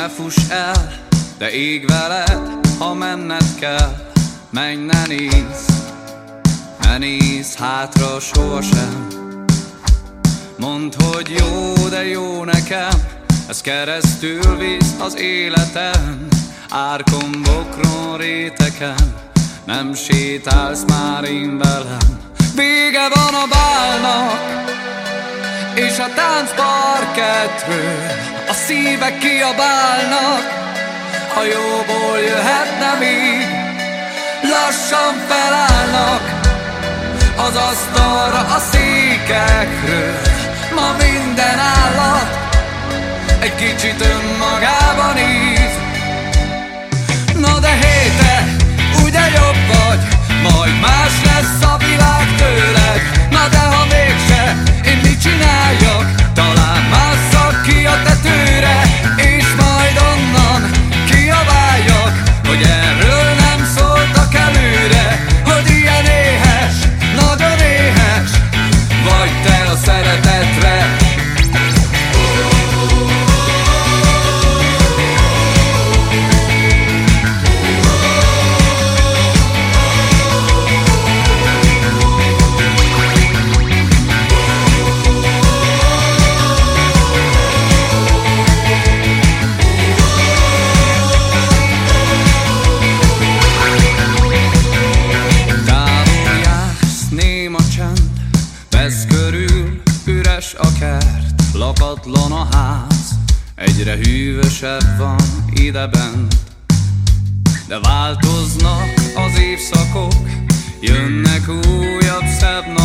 Ne fuss el, de ég veled, ha menned kell. Menj, ne nézz hátra sohasem. Mondd, hogy jó, de jó nekem, ez keresztül visz az életem. Árkon, bokron, réteken, nem sétálsz már én velem. Vége van a bálnak, és a táncparkettről a szívek kiabálnak. Ha jóból jöhetne még, lassan felállnak az asztalra a székekről. Ma minden állat egy kicsit önmagába néz. Na de hé te, ugye jobb vagy, majd más lesz a világ tőled. Na de ha mégse, én mit csináljak? Talán másszak ki a tetőre, és majd onnan kiabáljak, hogy erről nem szóltak előre. Hogy ilyen éhes, nagyon éhes vagy te a szeretetre. Vesz körül, üres a kert, lakatlan a ház, egyre hűvösebb van idebent. De változnak az évszakok, jönnek újabb szebb